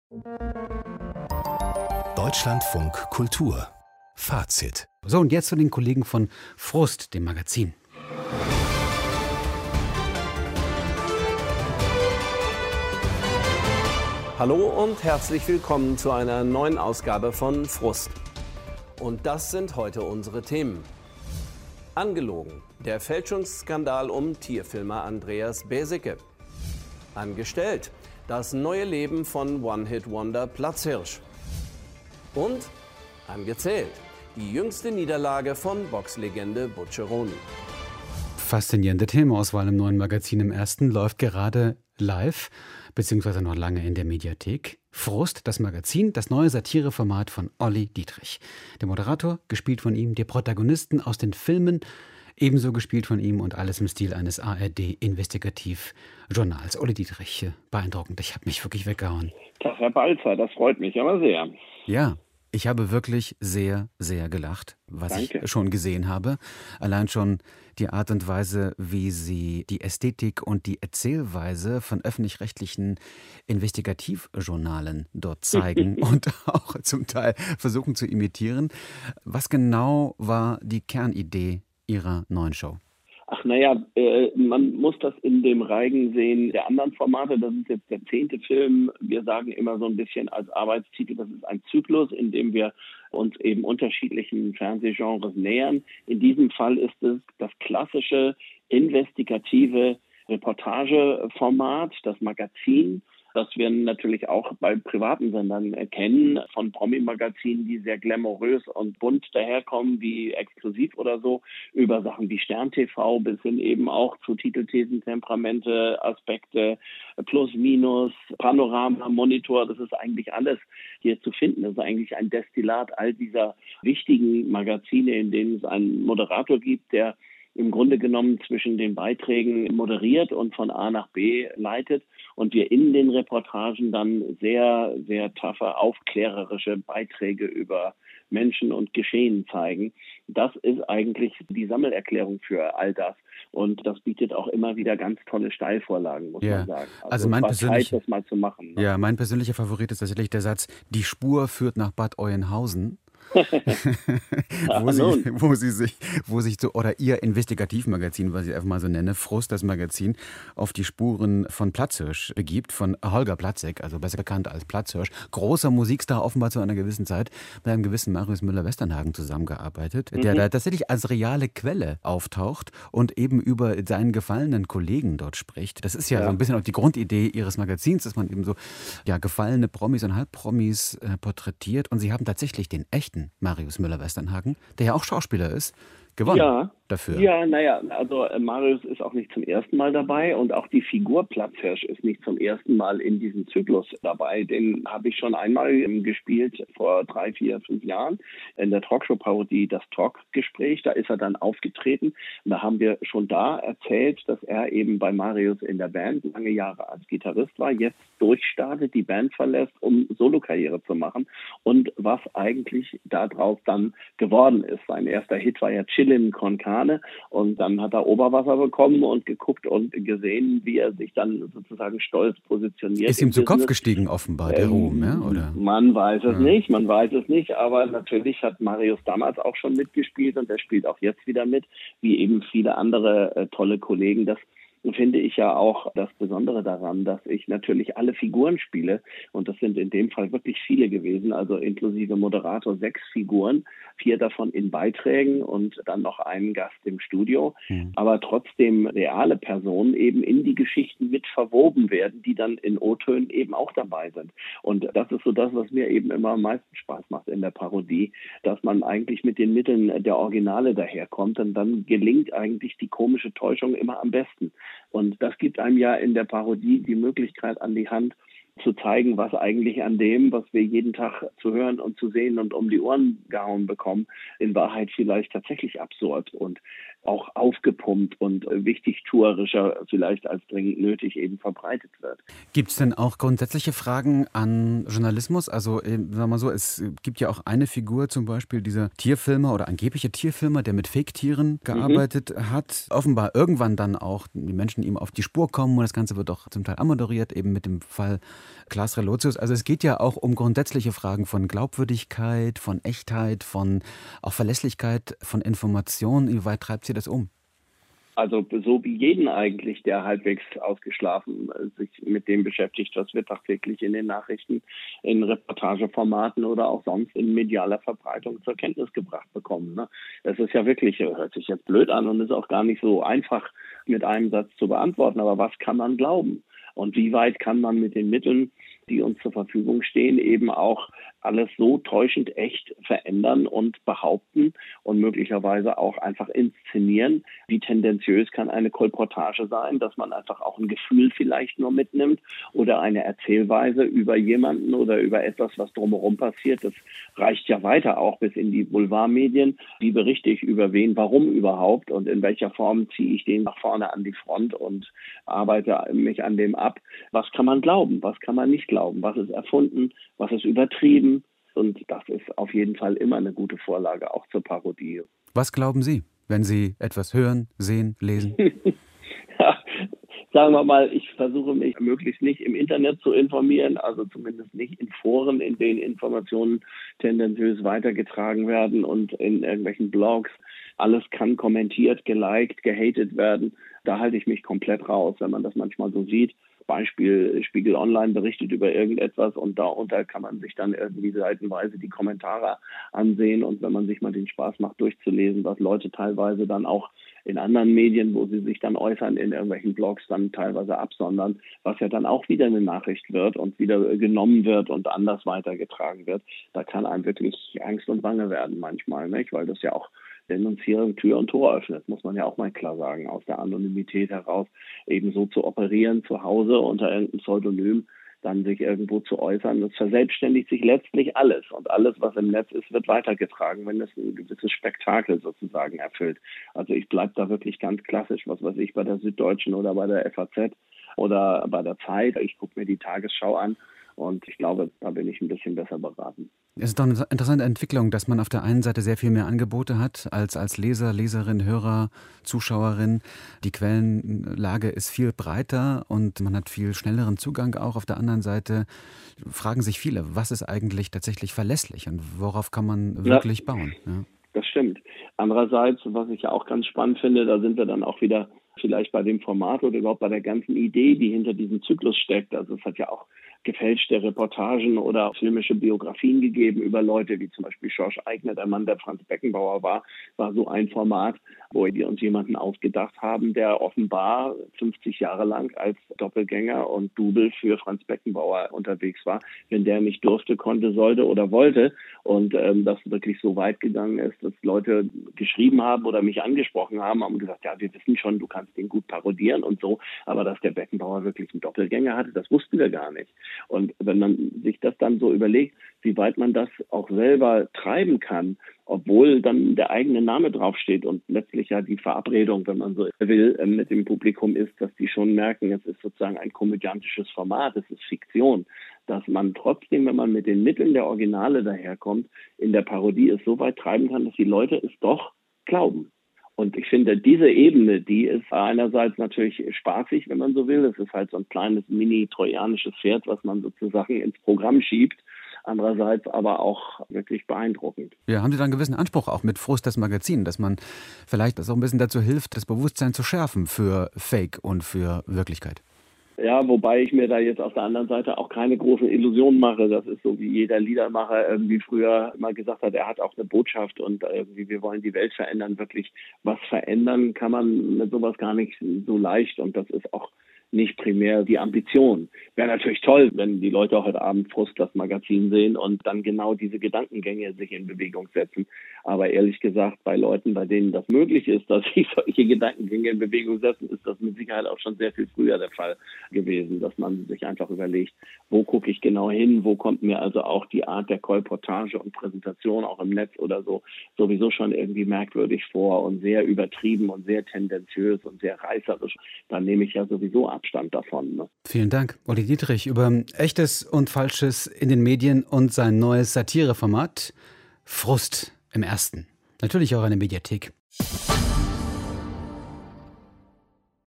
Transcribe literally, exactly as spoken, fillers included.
Deutschlandfunk Kultur Fazit. So, und jetzt zu den Kollegen von Frust, dem Magazin. Hallo und herzlich willkommen zu einer neuen Ausgabe von Frust. Und das sind heute unsere Themen. Angelogen, der Fälschungsskandal um Tierfilmer Andreas Baeseke. Angestellt, das neue Leben von One-Hit-Wonder Platzhirsch. Und angezählt, die jüngste Niederlage von Boxlegende Butcheroni. Faszinierende Themenauswahl im neuen Magazin. Im ersten läuft gerade live, beziehungsweise noch lange in der Mediathek. Frust, das Magazin, das neue Satireformat von Olli Dietrich. Der Moderator, gespielt von ihm, die Protagonisten aus den Filmen, ebenso gespielt von ihm und alles im Stil eines A R D-Investigativjournals. Olli Dietrich, beeindruckend. Ich habe mich wirklich weggehauen. Tag, Herr Balzer, das freut mich aber sehr. Ja, ich habe wirklich sehr, sehr gelacht, was Danke. ich schon gesehen habe. Allein schon die Art und Weise, wie Sie die Ästhetik und die Erzählweise von öffentlich-rechtlichen Investigativjournalen dort zeigen und auch zum Teil versuchen zu imitieren. Was genau war die Kernidee Ihrer neuen Show? Ach naja, äh, man muss das in dem Reigen sehen der anderen Formate. Das ist jetzt der zehnte Film. Wir sagen immer so ein bisschen als Arbeitstitel, das ist ein Zyklus, in dem wir uns eben unterschiedlichen Fernsehgenres nähern. In diesem Fall ist es das klassische investigative Reportageformat, das Magazin, das wir natürlich auch bei privaten Sendern kennen, von Promi-Magazinen, die sehr glamourös und bunt daherkommen, wie Exklusiv oder so, über Sachen wie Stern T V bis hin eben auch zu Titelthesen, Temperamente, Aspekte, Plus, Minus, Panorama, Monitor, das ist eigentlich alles hier zu finden. Das ist eigentlich ein Destillat all dieser wichtigen Magazine, in denen es einen Moderator gibt, der im Grunde genommen zwischen den Beiträgen moderiert und von A nach B leitet und wir in den Reportagen dann sehr, sehr taffe, aufklärerische Beiträge über Menschen und Geschehen zeigen. Das ist eigentlich die Sammelerklärung für all das und das bietet auch immer wieder ganz tolle Steilvorlagen, muss Ja. man sagen. Also, Also mein es war persönlich- Zeit, das mal zu machen. Ne? Ja, mein persönlicher Favorit ist tatsächlich der Satz, die Spur führt nach Bad Oeynhausen. wo, sie, wo sie sich, wo sich so, oder ihr Investigativmagazin, was ich einfach mal so nenne, Frust, das Magazin, auf die Spuren von Platzhirsch begibt, von Holger Platzek, also besser bekannt als Platzhirsch, großer Musikstar, offenbar zu einer gewissen Zeit, mit einem gewissen Marius Müller-Westernhagen zusammengearbeitet, mhm. der da tatsächlich als reale Quelle auftaucht und eben über seinen gefallenen Kollegen dort spricht. Das ist ja, ja. so ein bisschen auch die Grundidee ihres Magazins, dass man eben so ja, gefallene Promis und Halbpromis äh, porträtiert und sie haben tatsächlich den echten Marius Müller-Westernhagen, der ja auch Schauspieler ist, gewonnen ja, dafür. Ja, naja, also äh, Marius ist auch nicht zum ersten Mal dabei und auch die Figur Platzhirsch ist nicht zum ersten Mal in diesem Zyklus dabei. Den habe ich schon einmal ähm, gespielt vor drei, vier, fünf Jahren in der Talkshow-Parodie Das Talkgespräch. Da ist er dann aufgetreten und da haben wir schon da erzählt, dass er eben bei Marius in der Band lange Jahre als Gitarrist war, jetzt durchstartet, die Band verlässt, um Solokarriere zu machen und was eigentlich daraus dann geworden ist. Sein erster Hit war ja Chillin' con Carne und dann hat er Oberwasser bekommen und geguckt und gesehen, wie er sich dann sozusagen stolz positioniert. Ist ihm zu Kopf gestiegen offenbar, der ähm, Ruhm, ja, oder? Man weiß es ja. nicht, man weiß es nicht, aber natürlich hat Marius damals auch schon mitgespielt und er spielt auch jetzt wieder mit, wie eben viele andere äh, tolle Kollegen. Das finde ich ja auch das Besondere daran, dass ich natürlich alle Figuren spiele und das sind in dem Fall wirklich viele gewesen, also inklusive Moderator sechs Figuren, vier davon in Beiträgen und dann noch einen Gast im Studio, mhm. aber trotzdem reale Personen eben in die Geschichten mit verwoben werden, die dann in O-Tönen eben auch dabei sind. Und das ist so das, was mir eben immer am meisten Spaß macht in der Parodie, dass man eigentlich mit den Mitteln der Originale daherkommt und dann gelingt eigentlich die komische Täuschung immer am besten. Und das gibt einem ja in der Parodie die Möglichkeit an die Hand, zu zeigen, was eigentlich an dem, was wir jeden Tag zu hören und zu sehen und um die Ohren gehauen bekommen, in Wahrheit vielleicht tatsächlich absurd und auch aufgepumpt und wichtigtuerischer vielleicht als dringend nötig eben verbreitet wird. Gibt es denn auch grundsätzliche Fragen an Journalismus? Also sagen wir mal so, es gibt ja auch eine Figur, zum Beispiel dieser Tierfilmer oder angebliche Tierfilmer, der mit Fake-Tieren gearbeitet mhm. hat. Offenbar irgendwann dann auch die Menschen ihm auf die Spur kommen und das Ganze wird auch zum Teil anmoderiert, eben mit dem Fall Klaas Relotius. Also es geht ja auch um grundsätzliche Fragen von Glaubwürdigkeit, von Echtheit, von auch Verlässlichkeit von Informationen. Wie weit treibt Sie das um? Also so wie jeden eigentlich, der halbwegs ausgeschlafen sich mit dem beschäftigt, was wir tagtäglich in den Nachrichten, in Reportageformaten oder auch sonst in medialer Verbreitung zur Kenntnis gebracht bekommen. Ne? Das ist ja wirklich, hört sich jetzt blöd an und ist auch gar nicht so einfach mit einem Satz zu beantworten. Aber was kann man glauben? Und wie weit kann man mit den Mitteln, die uns zur Verfügung stehen, eben auch alles so täuschend echt verändern und behaupten und möglicherweise auch einfach inszenieren? Wie tendenziös kann eine Kolportage sein, dass man einfach auch ein Gefühl vielleicht nur mitnimmt oder eine Erzählweise über jemanden oder über etwas, was drumherum passiert? Das reicht ja weiter auch bis in die Boulevardmedien. Wie berichte ich über wen, warum überhaupt und in welcher Form ziehe ich den nach vorne an die Front und arbeite mich an dem ab? Was kann man glauben? Was kann man nicht glauben? Was ist erfunden? Was ist übertrieben? Und das ist auf jeden Fall immer eine gute Vorlage, auch zur Parodie. Was glauben Sie, wenn Sie etwas hören, sehen, lesen? Ja, sagen wir mal, ich versuche mich möglichst nicht im Internet zu informieren, also zumindest nicht in Foren, in denen Informationen tendenziös weitergetragen werden und in irgendwelchen Blogs. Alles kann kommentiert, geliked, gehatet werden. Da halte ich mich komplett raus, wenn man das manchmal so sieht. Beispiel Spiegel Online berichtet über irgendetwas und darunter kann man sich dann irgendwie seitenweise die Kommentare ansehen und wenn man sich mal den Spaß macht, durchzulesen, was Leute teilweise dann auch in anderen Medien, wo sie sich dann äußern, in irgendwelchen Blogs dann teilweise absondern, was ja dann auch wieder eine Nachricht wird und wieder genommen wird und anders weitergetragen wird, da kann einem wirklich Angst und Bange werden manchmal, nicht? Weil das ja auch Denunzierung Tür und Tor öffnet, muss man ja auch mal klar sagen, aus der Anonymität heraus eben so zu operieren, zu Hause unter irgendeinem Pseudonym, dann sich irgendwo zu äußern. Das verselbstständigt sich letztlich alles und alles, was im Netz ist, wird weitergetragen, wenn es ein gewisses Spektakel sozusagen erfüllt. Also ich bleibe da wirklich ganz klassisch, was weiß ich, bei der Süddeutschen oder bei der F A Z oder bei der Zeit. Ich gucke mir die Tagesschau an. Und ich glaube, da bin ich ein bisschen besser beraten. Es ist doch eine interessante Entwicklung, dass man auf der einen Seite sehr viel mehr Angebote hat als, als Leser, Leserin, Hörer, Zuschauerin. Die Quellenlage ist viel breiter und man hat viel schnelleren Zugang auch. Auf der anderen Seite fragen sich viele, was ist eigentlich tatsächlich verlässlich und worauf kann man wirklich ja, bauen? Ja. Das stimmt. Andererseits, was ich ja auch ganz spannend finde, da sind wir dann auch wieder vielleicht bei dem Format oder überhaupt bei der ganzen Idee, die hinter diesem Zyklus steckt. Also es hat ja auch gefälschte Reportagen oder filmische Biografien gegeben über Leute, wie zum Beispiel Schorsch Eigner, der Mann, der Franz Beckenbauer war, war so ein Format, wo wir uns jemanden ausgedacht haben, der offenbar fünfzig Jahre lang als Doppelgänger und Double für Franz Beckenbauer unterwegs war. Wenn der nicht durfte, konnte, sollte oder wollte und ähm, das wirklich so weit gegangen ist, dass Leute geschrieben haben oder mich angesprochen haben, haben gesagt, ja, wir wissen schon, du kannst den gut parodieren und so, aber dass der Beckenbauer wirklich einen Doppelgänger hatte, das wussten wir gar nicht. Und wenn man sich das dann so überlegt, wie weit man das auch selber treiben kann, obwohl dann der eigene Name draufsteht und letztlich ja die Verabredung, wenn man so will, mit dem Publikum ist, dass die schon merken, es ist sozusagen ein komödiantisches Format, es ist Fiktion, dass man trotzdem, wenn man mit den Mitteln der Originale daherkommt, in der Parodie es so weit treiben kann, dass die Leute es doch glauben. Und ich finde, diese Ebene, die ist einerseits natürlich spaßig, wenn man so will. Es ist halt so ein kleines mini-trojanisches Pferd, was man sozusagen ins Programm schiebt. Andererseits aber auch wirklich beeindruckend. Ja, haben Sie da einen gewissen Anspruch auch mit Frust, das Magazin, dass man vielleicht auch ein bisschen dazu hilft, das Bewusstsein zu schärfen für Fake und für Wirklichkeit? Ja, wobei ich mir da jetzt auf der anderen Seite auch keine großen Illusionen mache. Das ist so, wie jeder Liedermacher irgendwie früher mal gesagt hat, er hat auch eine Botschaft und irgendwie wir wollen die Welt verändern. Wirklich was verändern kann man mit sowas gar nicht so leicht und das ist auch nicht primär die Ambition. Wäre natürlich toll, wenn die Leute heute Abend Frust das Magazin sehen und dann genau diese Gedankengänge sich in Bewegung setzen. Aber ehrlich gesagt, bei Leuten, bei denen das möglich ist, dass sich solche Gedankengänge in Bewegung setzen, ist das mit Sicherheit auch schon sehr viel früher der Fall gewesen, dass man sich einfach überlegt, wo gucke ich genau hin, wo kommt mir also auch die Art der Kolportage und Präsentation auch im Netz oder so sowieso schon irgendwie merkwürdig vor und sehr übertrieben und sehr tendenziös und sehr reißerisch. Dann nehme ich ja sowieso Abstand davon. Ne? Vielen Dank, Olli Dietrich, über Echtes und Falsches in den Medien und sein neues Satireformat Frust im Ersten. Natürlich auch eine Mediathek.